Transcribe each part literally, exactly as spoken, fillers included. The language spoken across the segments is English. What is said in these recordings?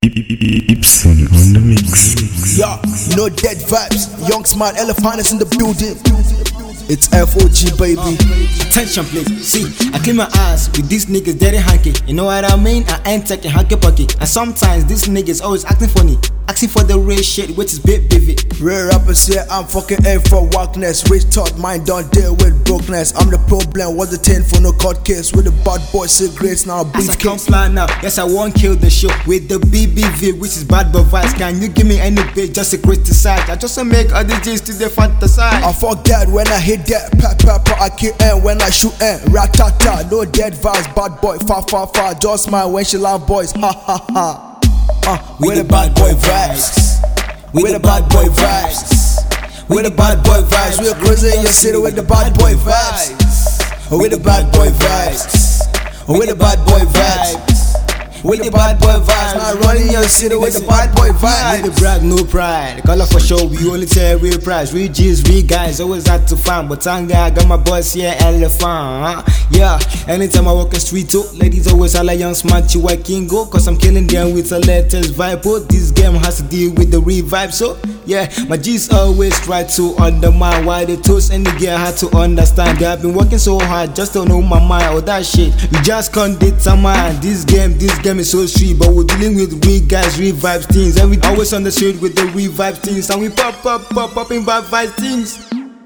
Ibsen on the mix. Yeah, no dead vibes. Young smart elephant is in the building. It's F O G, baby. Attention please, see, I clean my eyes with these niggas dirty hanky. You know what I mean? I ain't taking hanky pocket. And sometimes these niggas always acting funny, asking for the real shit, which is bit vivid. Real rappers here, I'm fucking in for wackness. Rich thought mine don't deal with brokenness. I'm the problem, what's the ten for no court case? With the bad boy cigarettes, now As I come briefcase. fly now, yes I won't kill the show with the B B V, which is bad but vibes. Can you give me any bit just to criticize? I just wanna make other G's to the fantasize. I fuck that when I hit that, pep pepper, I kill end when I shoot end. Ratata, no dead vibes, bad boy, far far far. Just smile when she laugh boys, ha ha ha. Uh, We the bad boy vibes. We the bad boy vibes. We the bad boy vibes. We're crazy in your city with the bad boy vibes. We the bad boy vibes. We the bad boy vibes. We the bad boy vibes. Now running your city with the bad boy vibes. We the brag, no pride. Color for show, we only tell real price. Real G's, real guys, always had to find. But thank God I got my boss here, elephant. Huh? Yeah, anytime I walk the street, too, ladies always holla young smart, you I can go. Cause I'm killing them with a latest vibe. Oh, this game has to deal with the real vibe. So, yeah, my G's always try to undermine why they toast and the girl had to understand. They have been working so hard just to know my mind. All that shit, you just can't determine. This game, this game is so street, but we're dealing with real guys, real vibes things. And we always on the street with the real vibe things. And we pop, pop, pop, popping bad vibes things.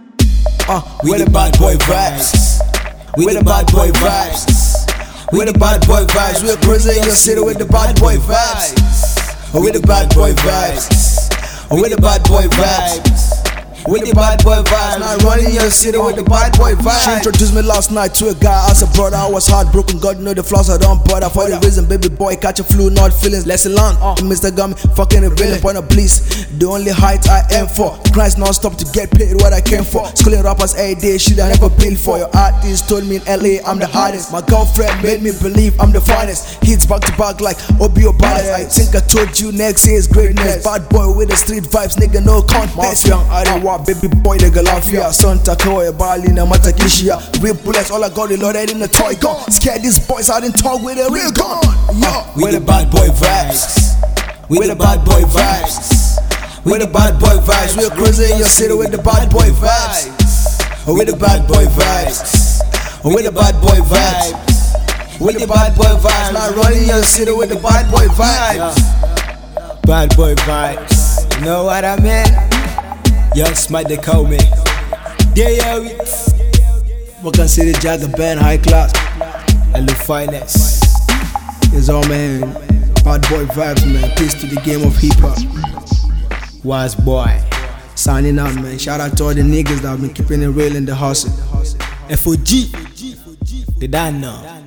Uh, we the bad boy vibes. We the bad boy vibes. We the bad boy vibes. We're crazy in your city with the bad boy vibes. We the bad boy vibes. We the bad boy vibes. With the bad boy vibes, now running your city with the bad boy vibes. She introduced me last night to a guy as a brother. I was heartbroken, God know the flaws I don't bother. For the reason, baby boy, catch a flu, not feelings. Lesson learned, uh. Mister Gummy, fucking a villain, point of bliss. The only height I aim for. Christ non-stop to get paid what I came for. Schooling rappers every day, shit I never paid for. Your artist told me in L A I'm the hardest. My girlfriend made me believe I'm the finest. Hits back to back like Obio Balas. I think I told you next year's greatness. Bad boy with the street vibes, nigga, no contest. Young Ariwa, baby boy, the Galafia. Santa Koya, Bali, na Matakishia. Real bullets, all I got is loaded in a toy gun. Scared these boys out in talk with a real gun. Yo, we the bad boy vibes. We the bad boy vibes. We the bad boy vibes. We're crazy in your city with the bad boy vibes. We the bad boy vibes. We the bad boy vibes. We the bad boy vibes. Now running your city with the bad boy vibes. Bad boy vibes. You know what I mean? Young smart, they call me. Yeah, yeah, we. Wakan City Jagger band, high class. And the finest. It's all man. Bad boy vibes, man. Peace to the game of hip hop. Wise boy. Signing out, man. Shout out to all the niggas that have been keeping it real in the hustle. F O G. Did I know?